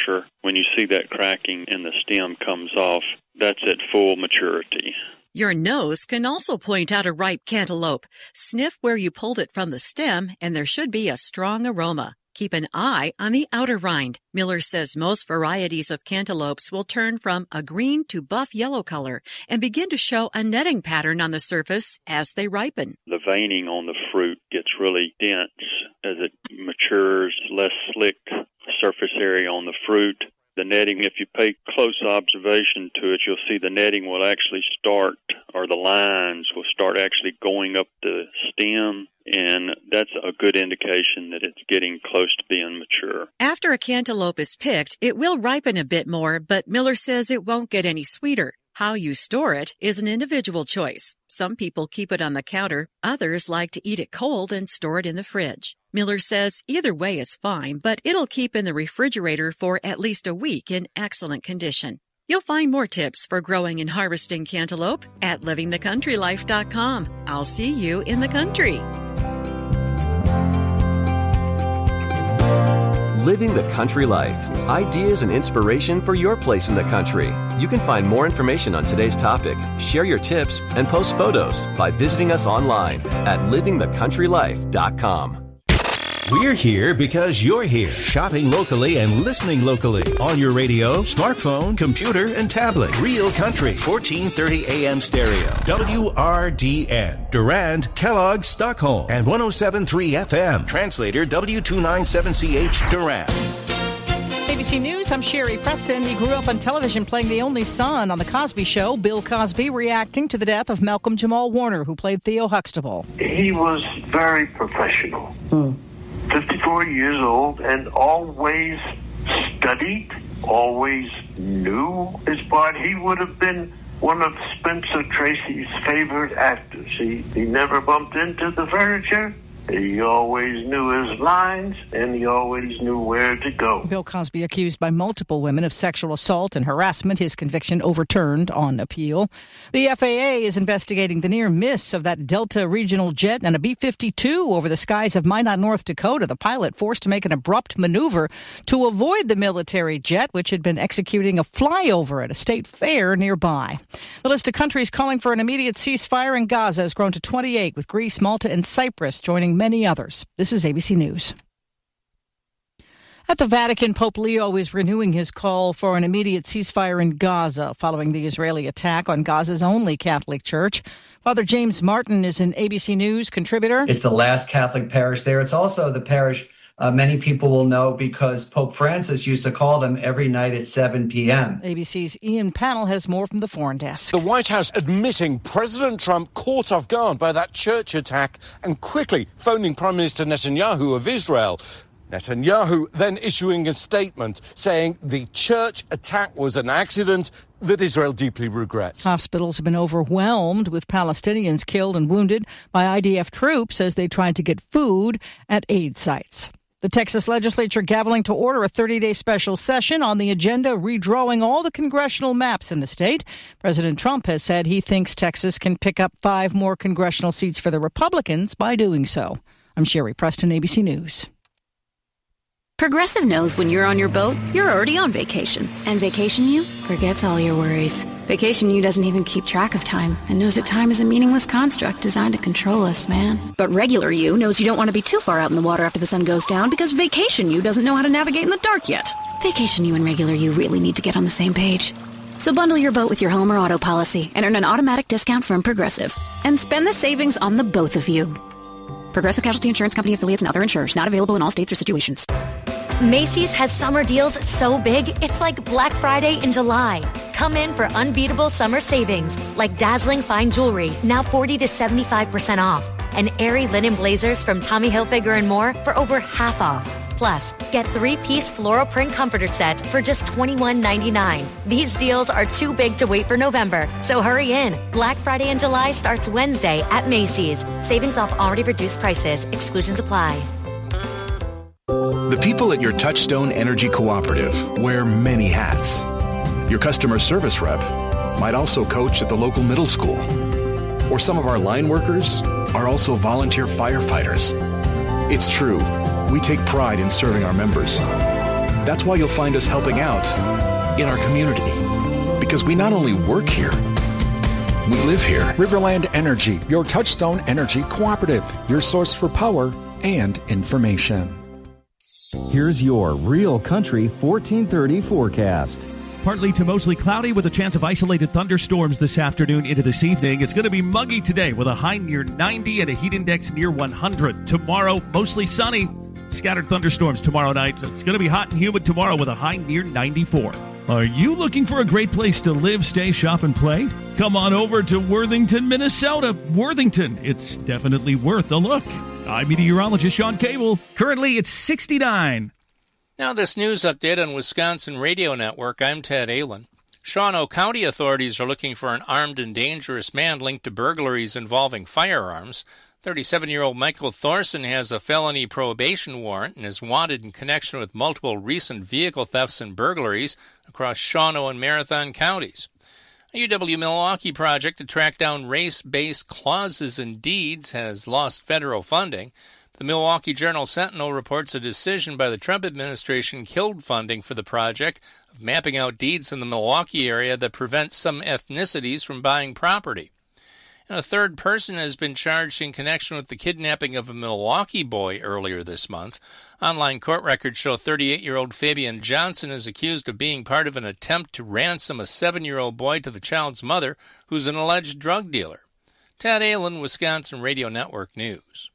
juncture, when you see that cracking and the stem comes off, that's at full maturity. Your nose can also point out a ripe cantaloupe. Sniff where you pulled it from the stem, and there should be a strong aroma. Keep an eye on the outer rind. Miller says most varieties of cantaloupes will turn from a green to buff yellow color and begin to show a netting pattern on the surface as they ripen. The veining on the fruit gets really dense as it matures, less slick surface area on the fruit. The netting, if you pay close observation to it, you'll see the netting will actually start, or the lines will start actually going up the stem, and that's a good indication that it's getting close to being mature. After a cantaloupe is picked, it will ripen a bit more, but Miller says it won't get any sweeter. How you store it is an individual choice. Some people keep it on the counter. Others like to eat it cold and store it in the fridge. Miller says either way is fine, but it'll keep in the refrigerator for at least a week in excellent condition. You'll find more tips for growing and harvesting cantaloupe at livingthecountrylife.com. I'll see you in the country. Living the Country Life. Ideas and inspiration for your place in the country. You can find more information on today's topic, share your tips, and post photos by visiting us online at livingthecountrylife.com. We're here because you're here, shopping locally and listening locally on your radio, smartphone, computer, and tablet. Real Country, 1430 AM stereo. WRDN, Durand, Kellogg, Stockholm, and 107.3 FM. Translator W297CH, Durand. ABC News, I'm Sherry Preston. He grew up on television playing the only son on The Cosby Show. Bill Cosby reacting to the death of Malcolm Jamal Warner, who played Theo Huxtable. He was very professional. 54 years old and always studied, always knew his part. He would have been one of Spencer Tracy's favorite actors. He never bumped into the furniture. He always knew his lines, and he always knew where to go. Bill Cosby accused by multiple women of sexual assault and harassment. His conviction overturned on appeal. The FAA is investigating the near miss of that Delta regional jet and a B-52 over the skies of Minot, North Dakota. The pilot forced to make an abrupt maneuver to avoid the military jet, which had been executing a flyover at a state fair nearby. The list of countries calling for an immediate ceasefire in Gaza has grown to 28, with Greece, Malta, and Cyprus joining many others. This is ABC News. At the Vatican, Pope Leo is renewing his call for an immediate ceasefire in Gaza following the Israeli attack on Gaza's only Catholic church. Father James Martin is an ABC News contributor. It's the last Catholic parish there. It's also the parish many people will know because Pope Francis used to call them every night at 7 p.m. ABC's Ian Pannell has more from the foreign desk. The White House admitting President Trump caught off guard by that church attack and quickly phoning Prime Minister Netanyahu of Israel. Netanyahu then issuing a statement saying the church attack was an accident that Israel deeply regrets. Hospitals have been overwhelmed with Palestinians killed and wounded by IDF troops as they tried to get food at aid sites. The Texas legislature gaveling to order a 30-day special session. On the agenda, redrawing all the congressional maps in the state. President Trump has said he thinks Texas can pick up 5 more congressional seats for the Republicans by doing so. I'm Sherry Preston, ABC News. Progressive knows when you're on your boat, you're already on vacation. And Vacation You forgets all your worries. Vacation You doesn't even keep track of time and knows that time is a meaningless construct designed to control us, man. But Regular You knows you don't want to be too far out in the water after the sun goes down because Vacation You doesn't know how to navigate in the dark yet. Vacation You and Regular You really need to get on the same page. So bundle your boat with your home or auto policy and earn an automatic discount from Progressive. And spend the savings on the both of you. Progressive Casualty Insurance Company affiliates and other insurers. Not available in all states or situations. Macy's has summer deals so big, it's like Black Friday in July. Come in for unbeatable summer savings, like dazzling fine jewelry, now 40 to 75% off. And airy linen blazers from Tommy Hilfiger and more for over half off. Plus, get 3-piece floral print comforter sets for just $21.99. These deals are too big to wait for November, so hurry in. Black Friday in July starts Wednesday at Macy's. Savings off already reduced prices. Exclusions apply. The people at your Touchstone Energy Cooperative wear many hats. Your customer service rep might also coach at the local middle school. Or some of our line workers are also volunteer firefighters. It's true, we take pride in serving our members. That's why you'll find us helping out in our community. Because we not only work here, we live here. Riverland Energy, your Touchstone Energy cooperative, your source for power and information. Here's your Real Country 1430 forecast. Partly to mostly cloudy with a chance of isolated thunderstorms this afternoon into this evening. It's going to be muggy today with a high near 90 and a heat index near 100. Tomorrow, mostly sunny. Scattered thunderstorms tomorrow night. It's going to be hot and humid tomorrow with a high near 94. Are you looking for a great place to live, stay, shop, and play? Come on over to Worthington, Minnesota. Worthington, it's definitely worth a look. I'm meteorologist Sean Cable. Currently, it's 69. Now this news update on Wisconsin Radio Network. I'm Ted Allen. Shawano County authorities are looking for an armed and dangerous man linked to burglaries involving firearms. 37-year-old Michael Thorson has a felony probation warrant and is wanted in connection with multiple recent vehicle thefts and burglaries across Shawano and Marathon counties. A UW-Milwaukee project to track down race-based clauses in deeds has lost federal funding. The Milwaukee Journal-Sentinel reports a decision by the Trump administration killed funding for the project of mapping out deeds in the Milwaukee area that prevent some ethnicities from buying property. And a third person has been charged in connection with the kidnapping of a Milwaukee boy earlier this month. Online court records show 38-year-old Fabian Johnson is accused of being part of an attempt to ransom a 7-year-old boy to the child's mother, who's an alleged drug dealer. Ted Allen, Wisconsin Radio Network News.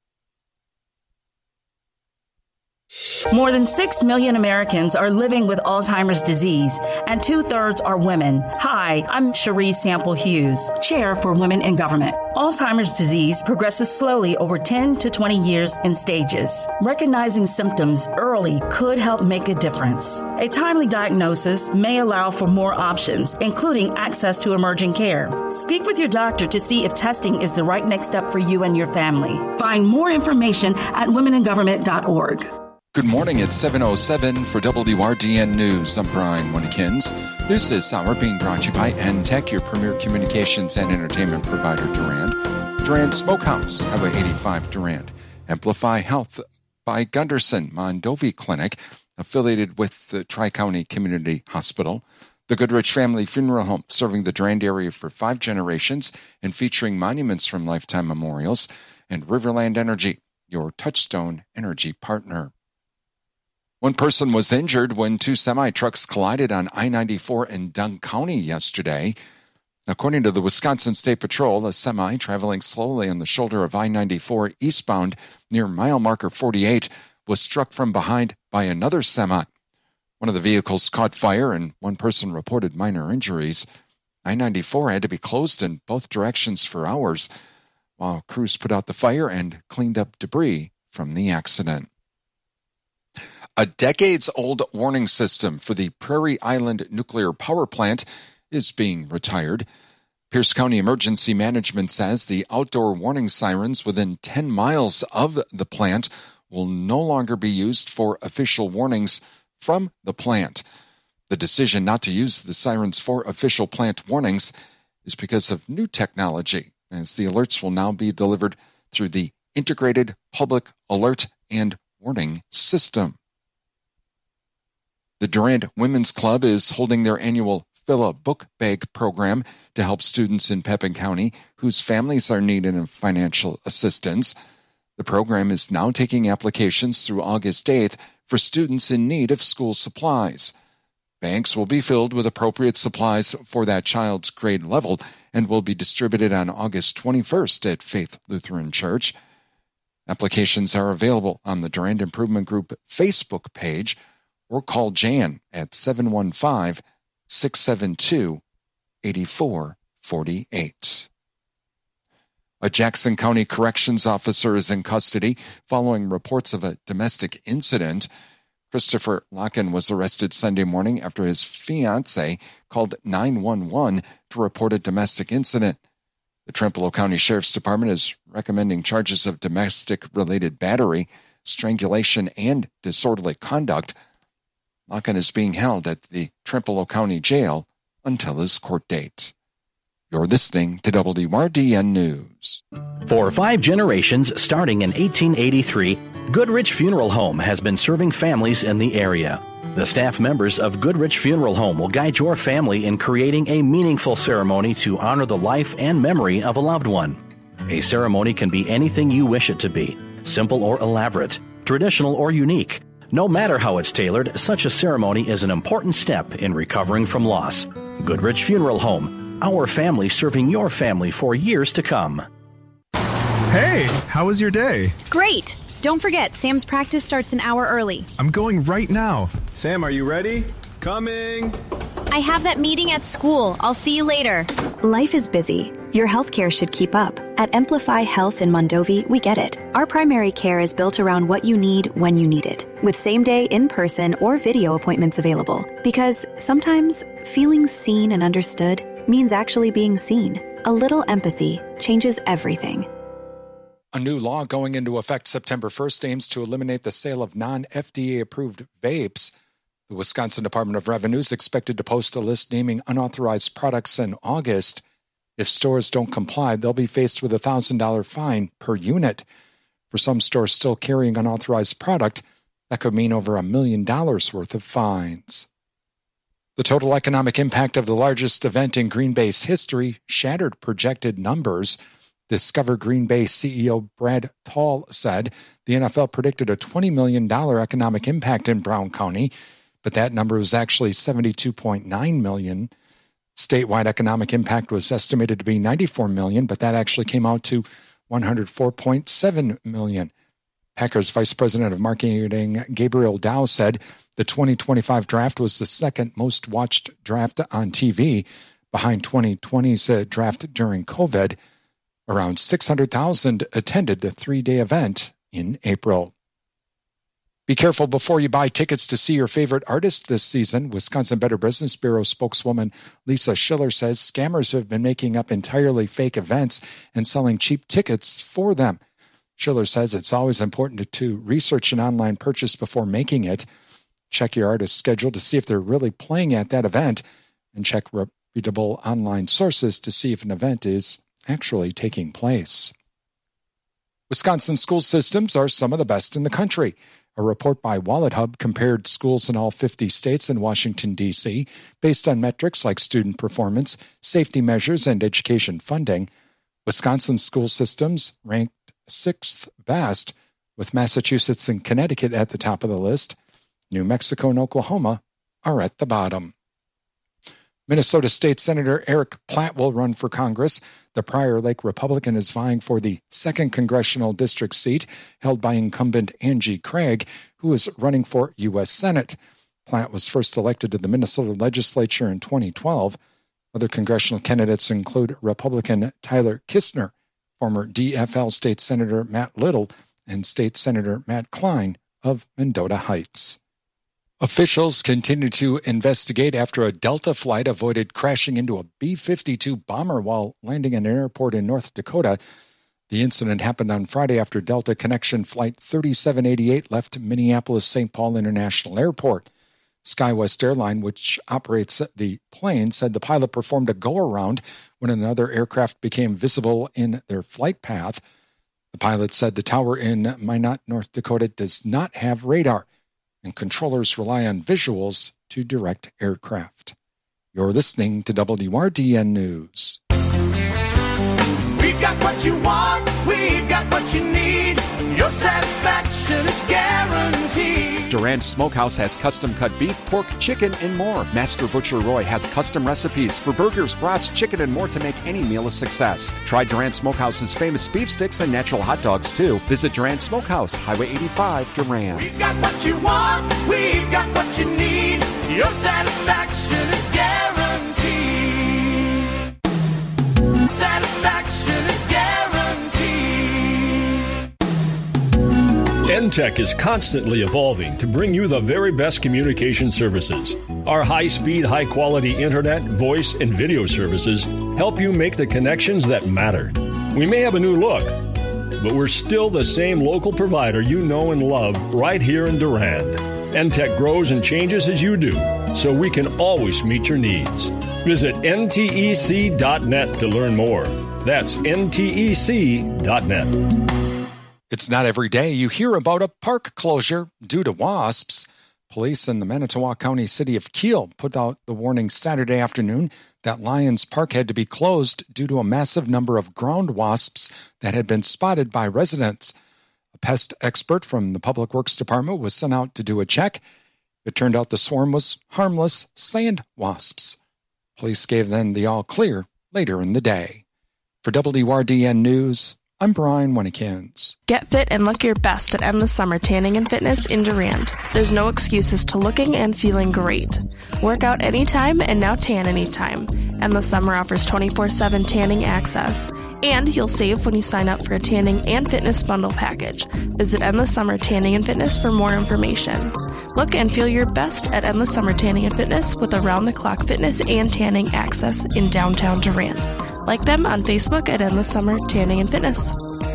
More than 6 million Americans are living with Alzheimer's disease, and 2/3 are women. Hi, I'm Cherie Sample Hughes, Chair for Women in Government. Alzheimer's disease progresses slowly over 10 to 20 years in stages. Recognizing symptoms early could help make a difference. A timely diagnosis may allow for more options, including access to emerging care. Speak with your doctor to see if testing is the right next step for you and your family. Find more information at womeningovernment.org. Good morning, it's 7:07 for WRDN News. I'm Brian Winnekins. This hour being brought to you by N-Tech, your premier communications and entertainment provider, Durand. Durand Smokehouse, Highway 85, Durand. Amplify Health by Gunderson Mondovi Clinic, affiliated with the Tri-County Community Hospital. The Goodrich Family Funeral Home, serving the Durand area for 5 generations and featuring monuments from Lifetime Memorials. And Riverland Energy, your Touchstone Energy partner. One person was injured when 2 semi-trucks collided on I-94 in Dunk County yesterday. According to the Wisconsin State Patrol, a semi traveling slowly on the shoulder of I-94 eastbound near mile marker 48 was struck from behind by another semi. One of the vehicles caught fire and one person reported minor injuries. I-94 had to be closed in both directions for hours while crews put out the fire and cleaned up debris from the accident. A decades-old warning system for the Prairie Island Nuclear Power Plant is being retired. Pierce County Emergency Management says the outdoor warning sirens within 10 miles of the plant will no longer be used for official warnings from the plant. The decision not to use the sirens for official plant warnings is because of new technology, as the alerts will now be delivered through the Integrated Public Alert and Warning System. The Durand Women's Club is holding their annual Fill a Book Bag program to help students in Pepin County whose families are needing financial assistance. The program is now taking applications through August 8th for students in need of school supplies. Bags will be filled with appropriate supplies for that child's grade level and will be distributed on August 21st at Faith Lutheran Church. Applications are available on the Durand Improvement Group Facebook page, or call Jan at 715-672-8448. A Jackson County Corrections officer is in custody following reports of a domestic incident. Christopher Locken was arrested Sunday morning after his fiancée called 911 to report a domestic incident. The Trempealeau County Sheriff's Department is recommending charges of domestic-related battery, strangulation, and disorderly conduct. Locken is being held at the Trempealeau County Jail until his court date. You're listening to WRDN News. For 5 generations, starting in 1883, Goodrich Funeral Home has been serving families in the area. The staff members of Goodrich Funeral Home will guide your family in creating a meaningful ceremony to honor the life and memory of a loved one. A ceremony can be anything you wish it to be, simple or elaborate, traditional or unique. No matter how it's tailored, such a ceremony is an important step in recovering from loss. Goodrich Funeral Home, our family serving your family for years to come. Hey, how was your day? Great! Don't forget, Sam's practice starts an hour early. I'm going right now. Sam, are you ready? Coming! I have that meeting at school. I'll see you later. Life is busy. Your healthcare should keep up. At Amplify Health in Mondovi, we get it. Our primary care is built around what you need when you need it, with same-day in-person or video appointments available. Because sometimes feeling seen and understood means actually being seen. A little empathy changes everything. A new law going into effect September 1st aims to eliminate the sale of non-FDA-approved vapes. The Wisconsin Department of Revenue is expected to post a list naming unauthorized products in August. If stores don't comply, they'll be faced with a $1,000 fine per unit. For some stores still carrying unauthorized product, that could mean over $1 million worth of fines. The total economic impact of the largest event in Green Bay's history shattered projected numbers. Discover Green Bay CEO Brad Tall said the NFL predicted a $20 million economic impact in Brown County, but that number was actually $72.9 million. Statewide economic impact was estimated to be $94 million, but that actually came out to $104.7 million. Packers Vice President of Marketing Gabriel Dow said the 2025 draft was the second most watched draft on TV, behind 2020's draft during COVID. Around 600,000 attended the three-day event in April. Be careful before you buy tickets to see your favorite artist this season. Wisconsin Better Business Bureau spokeswoman Lisa Schiller says scammers have been making up entirely fake events and selling cheap tickets for them. Schiller says it's always important to research an online purchase before making it. Check your artist's schedule to see if they're really playing at that event, and check reputable online sources to see if an event is actually taking place. Wisconsin school systems are some of the best in the country. A report by Wallet Hub compared schools in all 50 states and Washington, D.C., based on metrics like student performance, safety measures, and education funding. Wisconsin school systems ranked 6th best, with Massachusetts and Connecticut at the top of the list. New Mexico and Oklahoma are at the bottom. Minnesota State Senator Eric Platt will run for Congress. The Prior Lake Republican is vying for the 2nd congressional district seat held by incumbent Angie Craig, who is running for U.S. Senate. Platt was first elected to the Minnesota legislature in 2012. Other congressional candidates include Republican Tyler Kistner, former DFL State Senator Matt Little, and State Senator Matt Klein of Mendota Heights. Officials continue to investigate after a Delta flight avoided crashing into a B-52 bomber while landing at an airport in North Dakota. The incident happened on Friday after Delta Connection Flight 3788 left Minneapolis-St. Paul International Airport. SkyWest Airline, which operates the plane, said the pilot performed a go-around when another aircraft became visible in their flight path. The pilot said the tower in Minot, North Dakota, does not have radar, and controllers rely on visuals to direct aircraft. You're listening to WRDN News. We've got what you want, we've got what you need. Your satisfaction is guaranteed. Durand Smokehouse has custom-cut beef, pork, chicken, and more. Master Butcher Roy has custom recipes for burgers, brats, chicken, and more to make any meal a success. Try Durand Smokehouse's famous beef sticks and natural hot dogs, too. Visit Durand Smokehouse, Highway 85, Durand. We've got what you want, we've got what you need. Your satisfaction is guaranteed. Satisfaction is guaranteed. NTEC is constantly evolving to bring you the very best communication services. Our high-speed, high-quality internet, voice, and video services help you make the connections that matter. We may have a new look, but we're still the same local provider you know and love right here in Durand. NTEC grows and changes as you do, so we can always meet your needs. Visit ntec.net to learn more. That's ntec.net. It's not every day you hear about a park closure due to wasps. Police in the Manitowoc County city of Kiel put out the warning Saturday afternoon that Lions Park had to be closed due to a massive number of ground wasps that had been spotted by residents. A pest expert from the Public Works Department was sent out to do a check. It turned out the swarm was harmless sand wasps. Police gave them the all clear later in the day. For WRDN News, I'm Brian Winnikins. Get fit and look your best at Endless Summer Tanning and Fitness in Durand. There's no excuses to looking and feeling great. Work out anytime and now tan anytime. Endless Summer offers 24/7 tanning access. And you'll save when you sign up for a tanning and fitness bundle package. Visit Endless Summer Tanning and Fitness for more information. Look and feel your best at Endless Summer Tanning and Fitness with around-the-clock fitness and tanning access in downtown Durand. Like them on Facebook at Endless Summer Tanning and Fitness.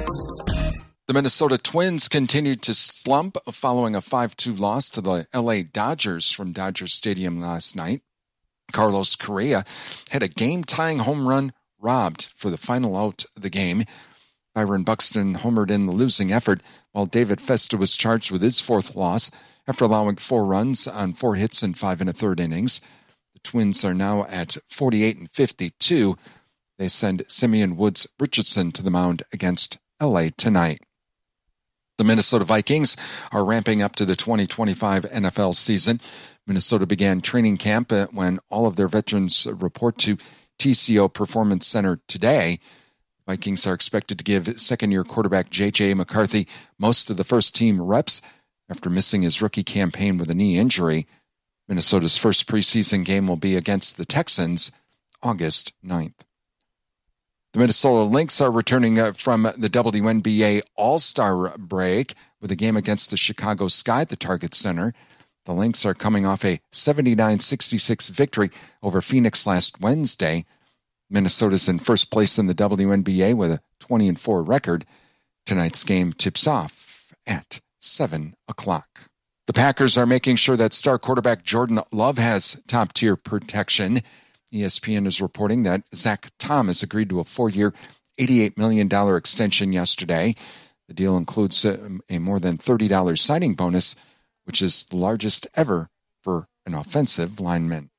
The Minnesota Twins continued to slump following a 5-2 loss to the LA Dodgers from Dodger Stadium last night. Carlos Correa had a game-tying home run robbed for the final out of the game. Byron Buxton homered in the losing effort, while David Festa was charged with his fourth loss after allowing 4 runs on 4 hits in 5 1/3 innings. The Twins are now at 48-52. They send Simeon Woods Richardson to the mound against LA tonight. The Minnesota Vikings are ramping up to the 2025 NFL season. Minnesota began training camp when all of their veterans report to TCO Performance Center today. Vikings are expected to give second-year quarterback J.J. McCarthy most of the first-team reps after missing his rookie campaign with a knee injury. Minnesota's first preseason game will be against the Texans August 9th. The Minnesota Lynx are returning from the WNBA All-Star break with a game against the Chicago Sky at the Target Center. The Lynx are coming off a 79-66 victory over Phoenix last Wednesday. Minnesota's in first place in the WNBA with a 20-4 record. Tonight's game tips off at 7 o'clock. The Packers are making sure that star quarterback Jordan Love has top-tier protection. ESPN is reporting that Zach Thomas agreed to a 4-year, $88 million extension yesterday. The deal includes a more than $30 signing bonus, which is the largest ever for an offensive lineman.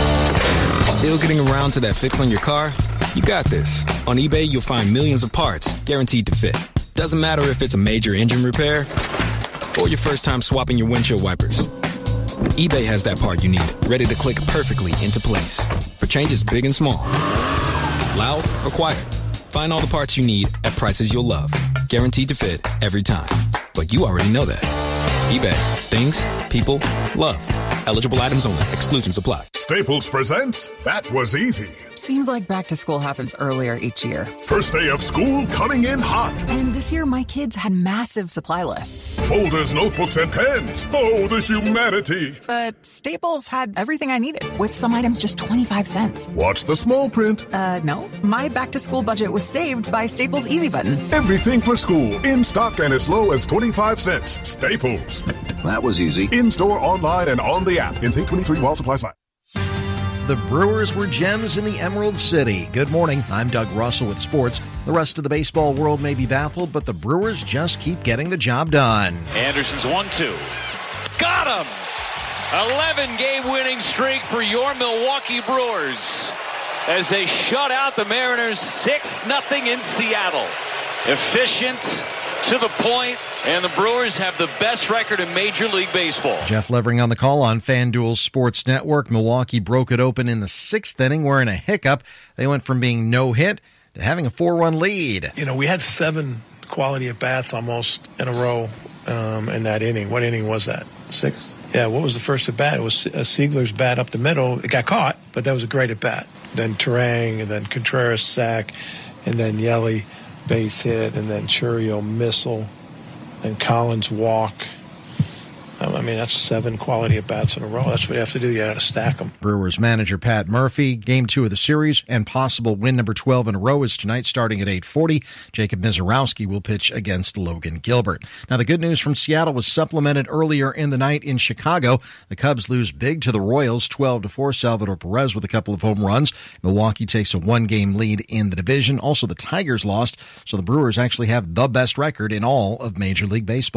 Still getting around to that fix on your car? You got this. On eBay, you'll find millions of parts guaranteed to fit. Doesn't matter if it's a major engine repair or your first time swapping your windshield wipers. eBay has that part you need, ready to click perfectly into place for changes big and small. Loud or quiet, find all the parts you need at prices you'll love. Guaranteed to fit every time. But you already know that. eBay. Things, people, love. Eligible items only. Exclusions apply. Staples presents That Was Easy. Seems like back to school happens earlier each year. First day of school coming in hot. And this year my kids had massive supply lists. Folders, notebooks, and pens. Oh, the humanity. But Staples had everything I needed, with some items just 25 cents. Watch the small print. No. My back to school budget was saved by Staples Easy Button. Everything for school. In stock and as low as 25 cents. Staples. That was easy. In-store, online, and on the app. In 23 while supplies last. The Brewers were gems in the Emerald City. Good morning. I'm Doug Russell with sports. The rest of the baseball world may be baffled, but the Brewers just keep getting the job done. Anderson's 1-2. Got him! 11-game winning streak for your Milwaukee Brewers as they shut out the Mariners 6-0 in Seattle. Efficient, to the point, and the Brewers have the best record in Major League Baseball. Jeff Levering on the call on FanDuel Sports Network. Milwaukee broke it open in the 6th inning, where in a hiccup, they went from being no hit to having a 4-run lead. You know, we had 7 quality at-bats almost in a row in that inning. What inning was that? 6th? Yeah, what was the first at-bat? It was Siegler's bat up the middle. It got caught, but that was a great at-bat. Then Turang, and then Contreras sack, and then Yelly base hit, and then Churio missile, and Collins walk. I mean, that's 7 quality at-bats in a row. That's what you have to do. You got to stack them. Brewers manager Pat Murphy. Game 2 of the series and possible win number 12 in a row is tonight starting at 8:40. Jacob Mizorowski will pitch against Logan Gilbert. Now, the good news from Seattle was supplemented earlier in the night in Chicago. The Cubs lose big to the Royals, 12-4. Salvador Perez with a couple of home runs. Milwaukee takes a 1-game lead in the division. Also, the Tigers lost, so the Brewers actually have the best record in all of Major League Baseball.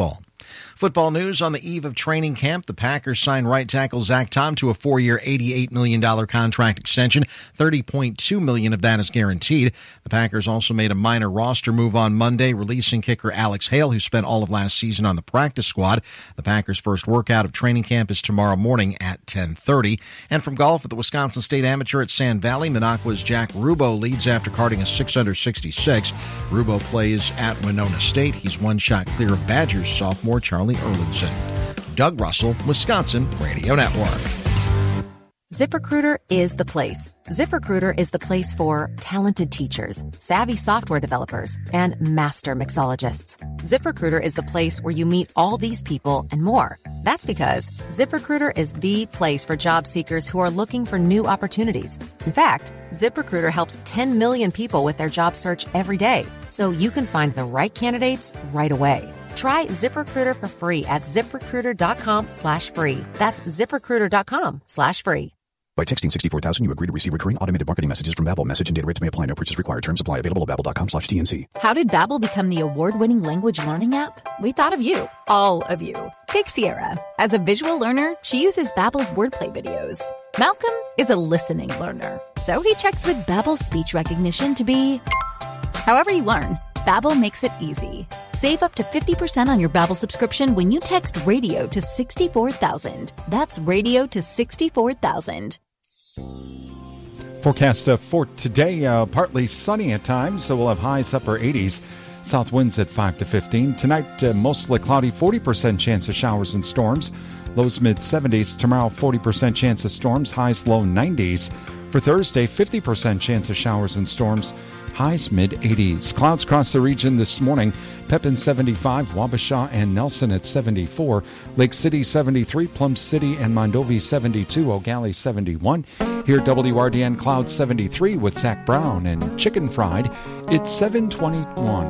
Football news on the eve of training camp. The Packers signed right tackle Zach Tom to a 4-year, $88 million contract extension. $30.2 million of that is guaranteed. The Packers also made a minor roster move on Monday, releasing kicker Alex Hale, who spent all of last season on the practice squad. The Packers' first workout of training camp is tomorrow morning at 10:30. And from golf at the Wisconsin State Amateur at Sand Valley, Minocqua's Jack Rubo leads after carding a 6-under-66. Rubo plays at Winona State. He's one shot clear of Badgers sophomore Charlie Erlinson. Doug Russell, Wisconsin Radio Network. ZipRecruiter is the place. ZipRecruiter is the place for talented teachers, savvy software developers, and master mixologists. ZipRecruiter is the place where you meet all these people and more. That's because ZipRecruiter is the place for job seekers who are looking for new opportunities. In fact, ZipRecruiter helps 10 million people with their job search every day, so you can find the right candidates right away. Try ZipRecruiter for free at ZipRecruiter.com/free. That's ZipRecruiter.com/free. By texting 64,000, you agree to receive recurring automated marketing messages from Babbel. Message and data rates may apply. No purchase required. Terms apply. Available at Babbel.com/TNC. How did Babbel become the award-winning language learning app? We thought of you, all of you. Take Sierra. As a visual learner, she uses Babbel's wordplay videos. Malcolm is a listening learner, so he checks with Babbel's speech recognition to be however you learn. Babbel makes it easy. Save up to 50% on your Babbel subscription when you text radio to 64,000. That's radio to 64,000. Forecast for today, partly sunny at times, so we'll have highs upper 80s. South winds at 5 to 15. Tonight, mostly cloudy, 40% chance of showers and storms. Lows mid-70s. Tomorrow, 40% chance of storms. Highs low 90s. For Thursday, 50% chance of showers and storms. Highs mid-80s. Clouds across the region this morning. Pepin 75, Wabasha and Nelson at 74. Lake City 73, Plum City and Mondovi 72, O'Galley 71. Here WRDN Cloud 73 with Zach Brown and Chicken Fried. It's 7:21.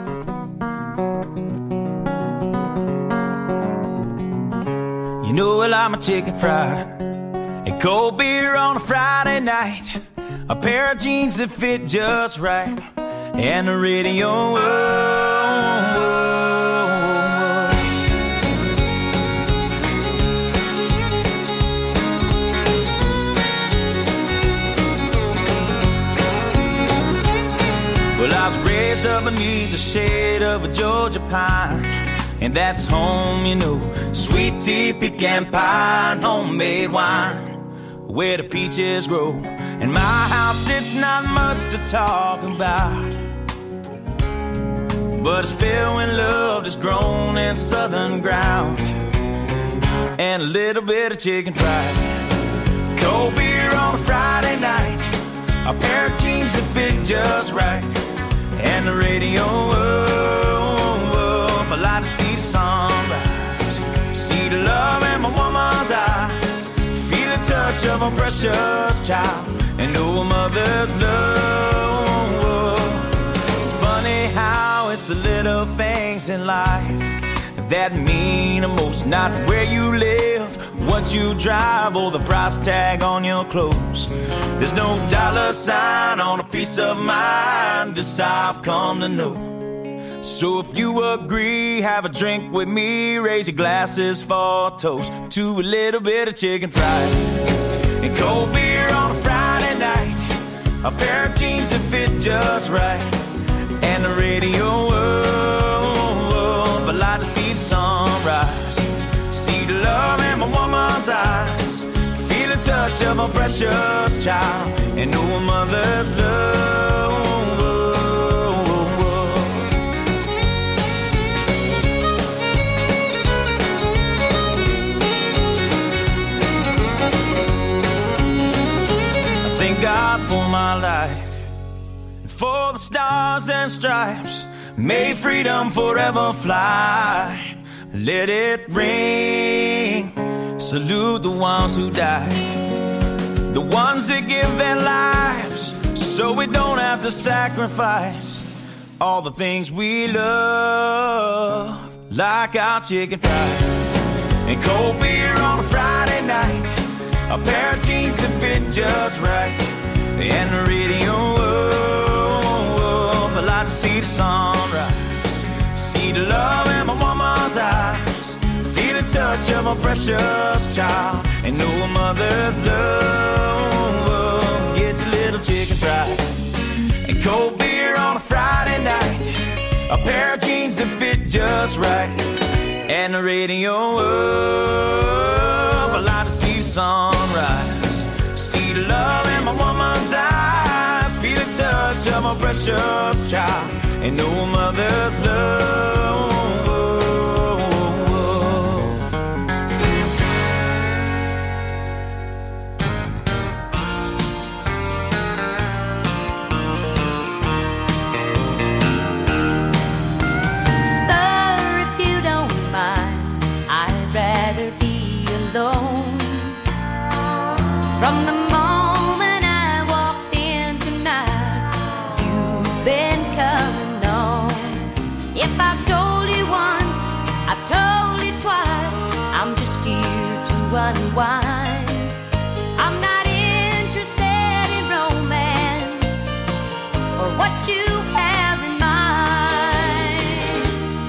You know I like my chicken fried and cold beer on a Friday night. A pair of jeans that fit just right, and the radio. Well, I was raised up beneath the shade of a Georgia pine, and that's home, you know. Sweet tea, pecan pie, and homemade wine, where the peaches grow. In my house, it's not much to talk about, but it's filled when love is grown in southern ground, and a little bit of chicken fried. Cold beer on a Friday night, a pair of jeans that fit just right, and the radio up. I like to see the sunrise, see the love in my woman's eyes, feel the touch of a precious child, and know a mother's love. It's funny how it's the little things in life that mean the most. Not where you live, what you drive, or the price tag on your clothes. There's no dollar sign on a piece of mind, this I've come to know. So if you agree, have a drink with me, raise your glasses for a toast to a little bit of chicken fried and cold beer on a Friday night, a pair of jeans that fit just right, and the radio up. I like to see the sunrise, see the love in my woman's eyes, feel the touch of a precious child, and know a mother's love. God for my life, and for the stars and stripes, may freedom forever fly. Let it ring, salute the ones who died, the ones that give their lives so we don't have to sacrifice all the things we love, like our chicken fried and cold beer on a Friday night, a pair of jeans that fit just right, and the radio up. I like to see the sunrise, see the love in my woman's eyes, touch of a precious child. And know a mother's love. Get your little chicken fried and cold beer on a Friday night. A pair of jeans that fit just right. And the radio up. I like to see the sunrise. See the love in my woman's eyes. Feel the touch of a precious child. And know a mother's love. From the moment I walked in tonight, you've been coming on. If I've told you once, I've told you twice, I'm just here to unwind. I'm not interested in romance or what you have in mind.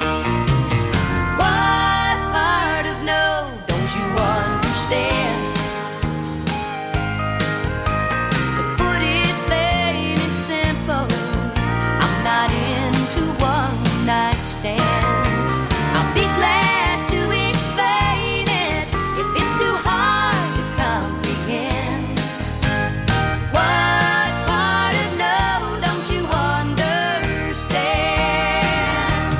What part of no don't you understand? I'll be glad to explain it if it's too hard to comprehend. What part of no don't you understand?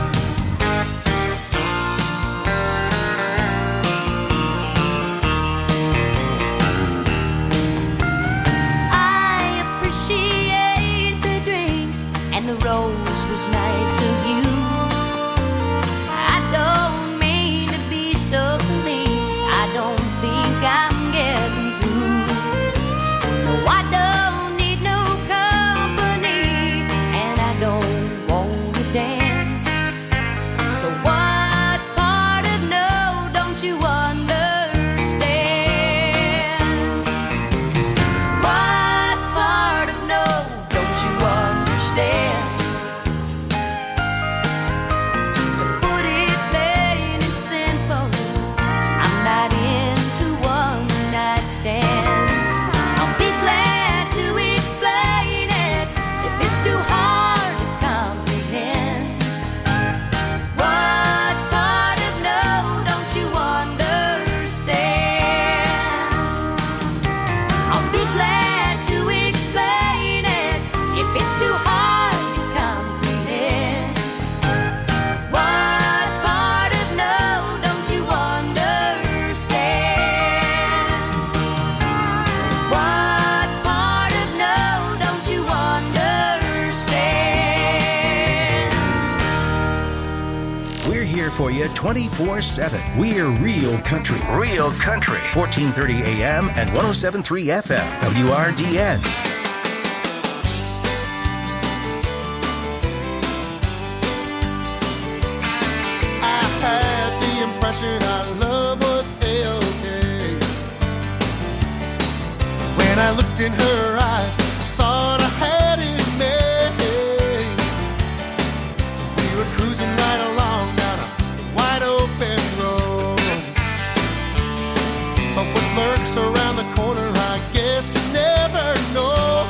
I appreciate the drink and the rose was nice of you. Don't mean to be so mean. I don't think I'm getting through. No, I don't need no company, and I don't want to dance. So what part of no don't you understand? What part of no don't you understand? For you 24/7. We're Real Country. Real Country. 1430 AM and 107.3 FM. WRDN. I had the impression our love was A-okay. When I looked in her eyes, I thought I had it made. We were cruising right along down a wide open road. But what lurks around the corner, I guess you never know.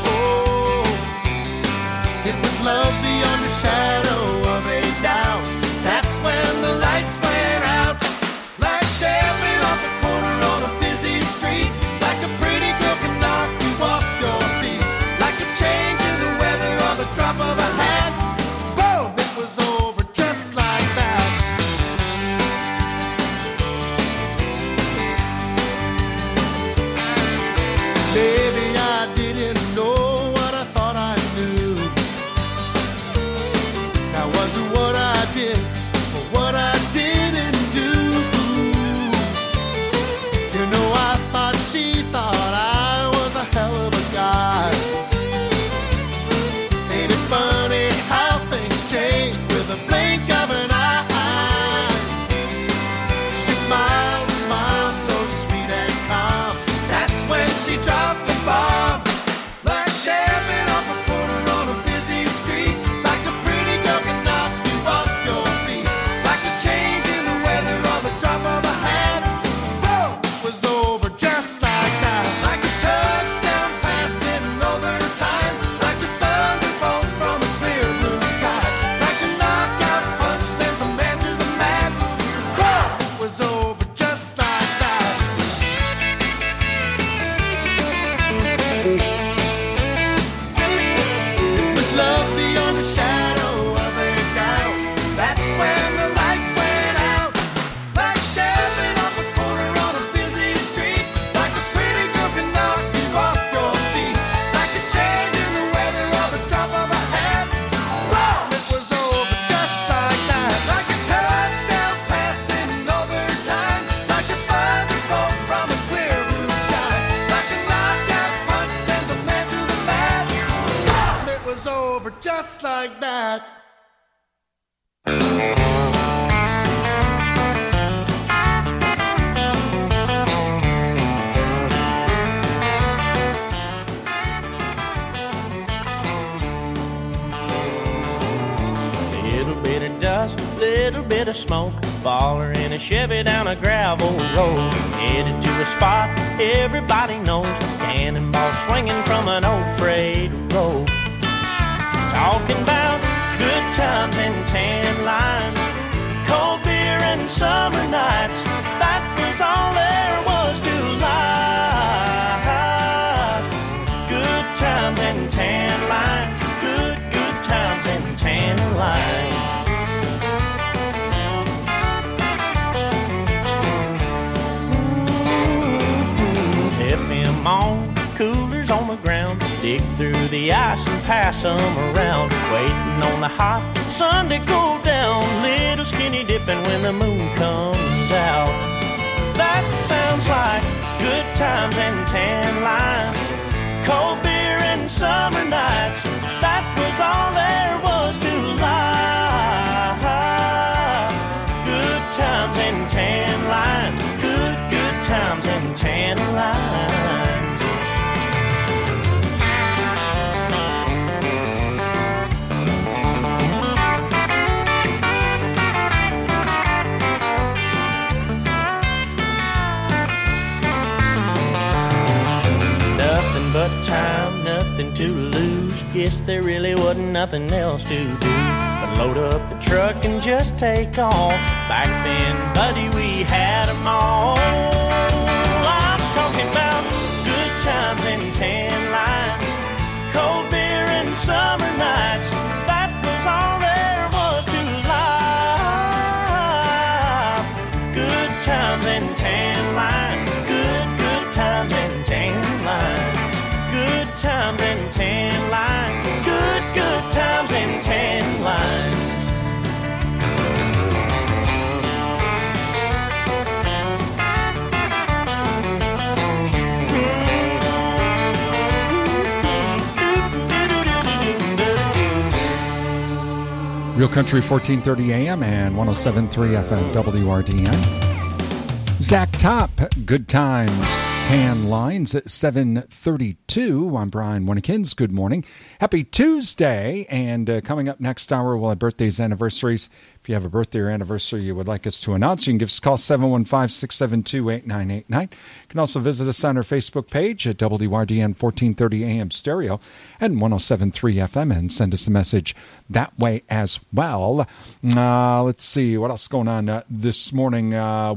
It was love beyond the shadow of a doubt. That's when the lights went out. Like staring off the corner on a busy street. Like a pretty girl can knock you off your feet. Like a change in the weather or the drop of a hat. Boom! It was over just like that. Baby, I didn't know what I thought I knew. That wasn't what I did, but what I didn't do. You know, I thought she thought I was a hell of a guy. Ain't it funny how things change with a blink of an eye? She smiled, smiled so sweet and calm. That's when she dropped the just like that. Little bit of dust, little bit of smoke, faller in a Chevy down a gravel road, headed to a spot everybody knows, cannonball swinging from an old freight road. Talking about good times and tan lines, cold beer and summer nights, that was all there was to life. Good times and tan lines, good times and tan lines. FM on, coolers on the ground, dig through the ice and pass them around, waiting on the hot sun to go down, little skinny dipping when the moon comes out. That sounds like good times and tan lines, cold beer and summer nights, that was all there was to life. Good times and tan lines, good times and tan lines. Nothing but time, nothing to lose. Guess there really wasn't nothing else to do but load up the truck and just take off. Back then, buddy, we had them all. I'm talking about good times and tan lines, cold beer and summer nights, that was all there was to life. Good times and tan lines, good times and tan lines, good times and tan lines, good times and tan lines. Real Country 1430 AM and 107.3 FM WRDN. Zach Top, Good Times, Tan Lines at 7:32. I'm Brian Winnekins. Good morning. Happy Tuesday. And coming up next hour, we'll have birthdays, anniversaries. If you have a birthday or anniversary you would like us to announce, you can give us a call, 715-672-8989. You can also visit us on our Facebook page at WRDN 1430 AM Stereo and 107.3 FM and send us a message that way as well. Let's see, what else is going on this morning?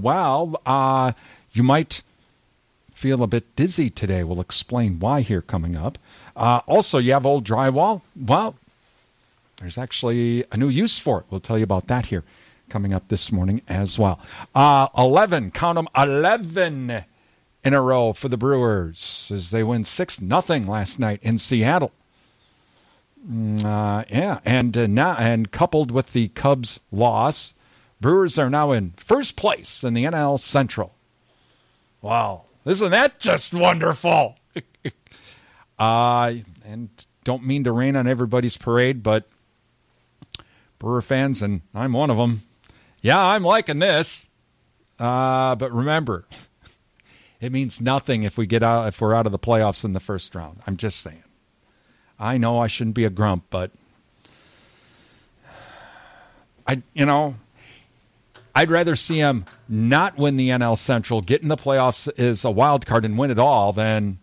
You might feel a bit dizzy today. We'll explain why here coming up. Also, you have old drywall. Well, there's actually a new use for it. We'll tell you about that here coming up this morning as well. 11, count them, 11 in a row for the Brewers as they win 6-0 last night in Seattle. And coupled with the Cubs' loss, Brewers are now in first place in the NL Central. Wow, isn't that just wonderful? And don't mean to rain on everybody's parade, but Brewer fans, and I'm one of them, yeah, I'm liking this. But remember, it means nothing if we're out of the playoffs in the first round. I'm just saying. I know I shouldn't be a grump, but I'd rather see him not win the NL Central, get in the playoffs as a wild card and win it all, than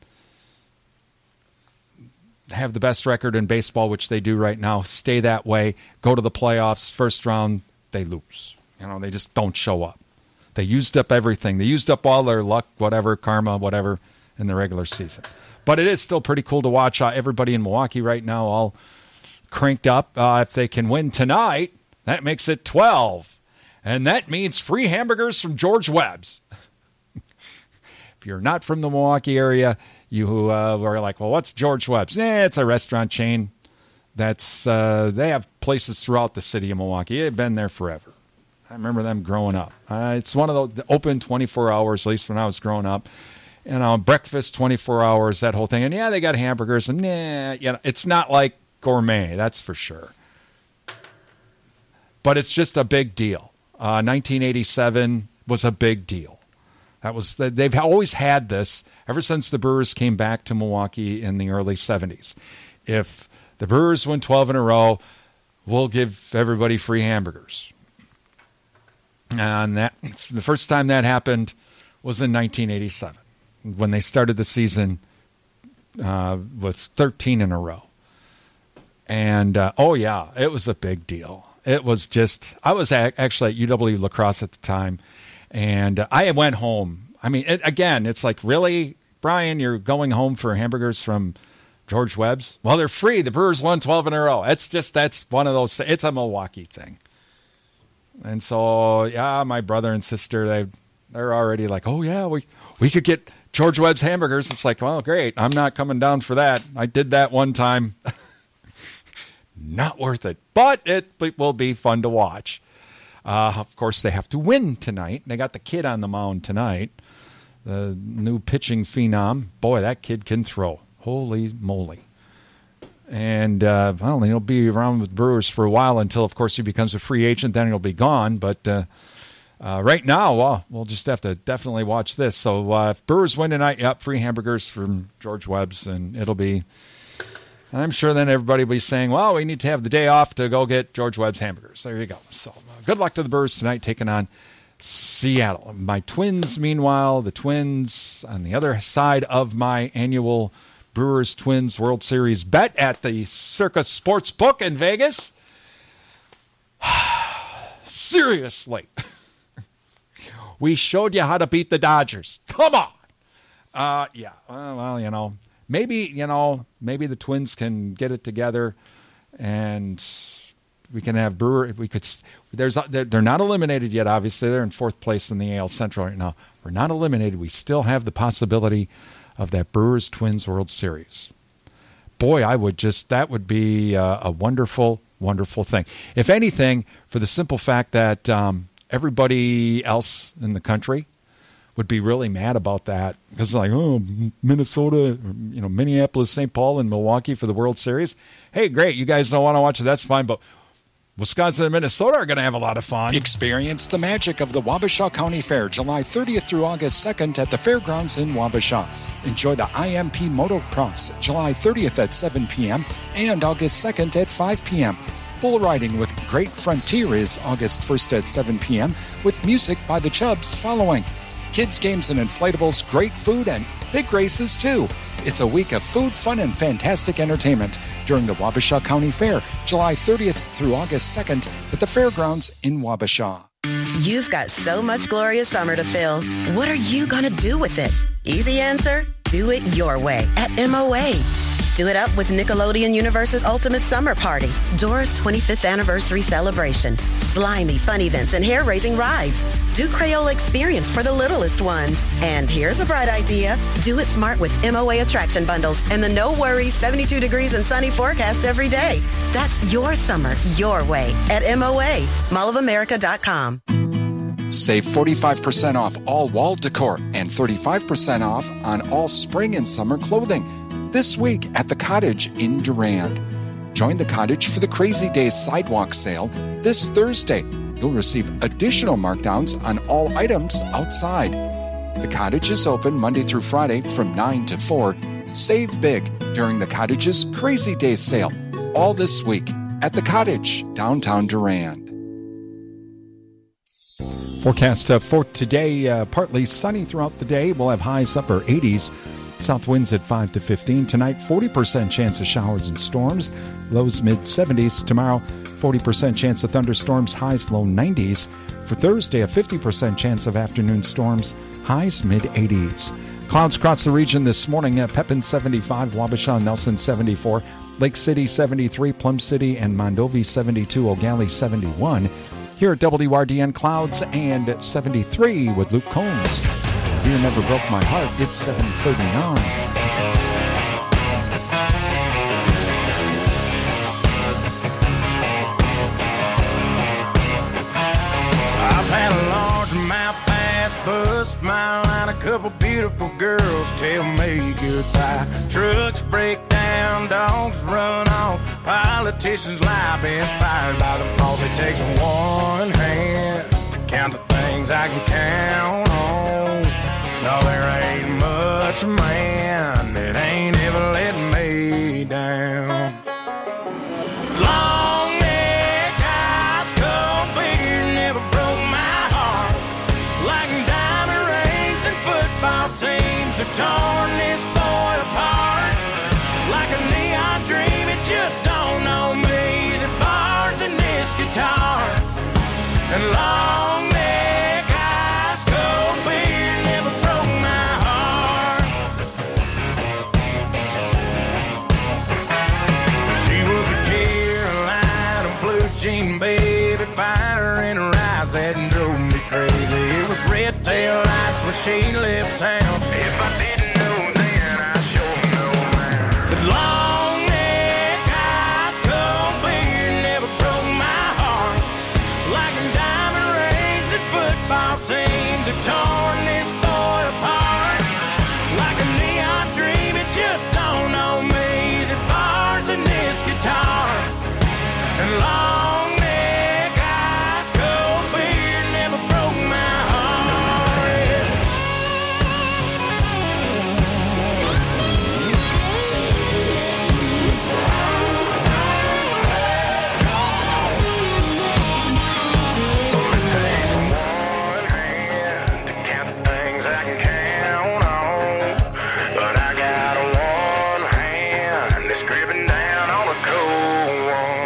have the best record in baseball, which they do right now, stay that way, go to the playoffs, first round, they lose. They just don't show up. They used up everything. They used up all their luck, whatever, karma, whatever, in the regular season. But it is still pretty cool to watch everybody in Milwaukee right now all cranked up. If they can win tonight, that makes it 12. And that means free hamburgers from George Webb's. If you're not from the Milwaukee area, you are like, well, what's George Webb's? It's a restaurant chain. That's they have places throughout the city of Milwaukee. They've been there forever. I remember them growing up. It's one of those open 24 hours, at least when I was growing up. Breakfast 24 hours, that whole thing. And yeah, they got hamburgers. And it's not like gourmet, that's for sure. But it's just a big deal. 1987 was a big deal. They've always had this ever since the Brewers came back to Milwaukee in the early 70s. If the Brewers win 12 in a row, we'll give everybody free hamburgers. And the first time that happened was in 1987, when they started the season with 13 in a row. And, it was a big deal. It was just, I was actually at UW La Crosse at the time, and I went home. I mean, it's like, really, Brian, you're going home for hamburgers from George Webb's? Well, they're free. The Brewers won 12 in a row. That's one of those, it's a Milwaukee thing. And so, my brother and sister, they're already like, oh, yeah, we could get George Webb's hamburgers. It's like, well, great. I'm not coming down for that. I did that one time. Not worth it. But it will be fun to watch. Of course, they have to win tonight. They got the kid on the mound tonight, the new pitching phenom. Boy, that kid can throw. Holy moly. And, he'll be around with Brewers for a while until, of course, he becomes a free agent. Then he'll be gone. But right now, we'll just have to definitely watch this. So if Brewers win tonight, free hamburgers from George Webb's. And it'll be, I'm sure then everybody will be saying, well, we need to have the day off to go get George Webb's hamburgers. There you go. So good luck to the Brewers tonight taking on Seattle. My Twins, meanwhile, the Twins on the other side of my annual Brewers-Twins World Series bet at the Circus Sportsbook in Vegas. Seriously. We showed you how to beat the Dodgers. Come on. Maybe the Twins can get it together and we can have they're not eliminated yet, obviously. They're in fourth place in the AL Central right now. We're not eliminated. We still have the possibility of that Brewers-Twins World Series. Boy, that would be a wonderful, wonderful thing. If anything, for the simple fact that everybody else in the country would be really mad about that. Because like, Minnesota, Minneapolis, St. Paul, and Milwaukee for the World Series. Hey, great, you guys don't want to watch it, that's fine, but Wisconsin and Minnesota are going to have a lot of fun. Experience the magic of the Wabasha County Fair, July 30th through August 2nd at the fairgrounds in Wabasha. Enjoy the IMP Motocross, July 30th at 7 p.m. and August 2nd at 5 p.m. Bull riding with Great Frontier is August 1st at 7 p.m. with music by the Chubbs following. Kids, games, and inflatables, great food, and big races, too. It's a week of food, fun, and fantastic entertainment during the Wabasha County Fair, July 30th through August 2nd at the fairgrounds in Wabasha. You've got so much glorious summer to fill. What are you going to do with it? Easy answer, do it your way at MOA. Do it up with Nickelodeon Universe's Ultimate Summer Party, Dora's 25th anniversary celebration, slimy fun events and hair-raising rides. Do Crayola Experience for the littlest ones. And here's a bright idea. Do it smart with MOA attraction bundles and the no worries 72 degrees and sunny forecast every day. That's your summer, your way at MOA, mallofamerica.com. Save 45% off all wall decor and 35% off on all spring and summer clothing this week at The Cottage in Durand. Join The Cottage for the Crazy Days sidewalk sale this Thursday. You'll receive additional markdowns on all items outside. The Cottage is open Monday through Friday from 9 to 4. Save big during The Cottage's Crazy Days sale. All this week at The Cottage, downtown Durand. Forecast for today, partly sunny throughout the day. We'll have highs upper 80s. South winds at 5 to 15. Tonight, 40% chance of showers and storms. Lows mid-70s. Tomorrow, 40% chance of thunderstorms. Highs low 90s. For Thursday, a 50% chance of afternoon storms. Highs mid-80s. Clouds across the region this morning. Pepin 75, Wabasha, Nelson 74, Lake City 73, Plum City and Mondovi 72, O'Galley 71. Here at WRDN, clouds and 73 with Luke Combs. You Never Broke My Heart. It's 7:39. I've had a largemouth bass bust my line, a couple beautiful girls tell me goodbye. Trucks break down, dogs run off, politician's life been fired by the boss. It takes one hand to count the things I can count on. No, there ain't much man that ain't ever let me down. Long neck, ice cold beer never broke my heart. Like diamond rings and football teams have torn this boy apart. Like a neon dream, it just don't know me. The bars in this guitar and long neck, ice cold beer never broke my heart. She was a Carolina blue jean baby, fire in her eyes that drove me crazy. It was red tail lights when she left town. If I didn't know then, I sure know now. But long neck, ice cold beer never broke my heart. Like diamond rings and football teams have torn this boy apart. Like a neon dream, it just don't know me. The bars in this guitar and long neck, ice cold beer never broke my heart. It takes one hand to count the things I can count on, but I got one hand that's gripping down on a cold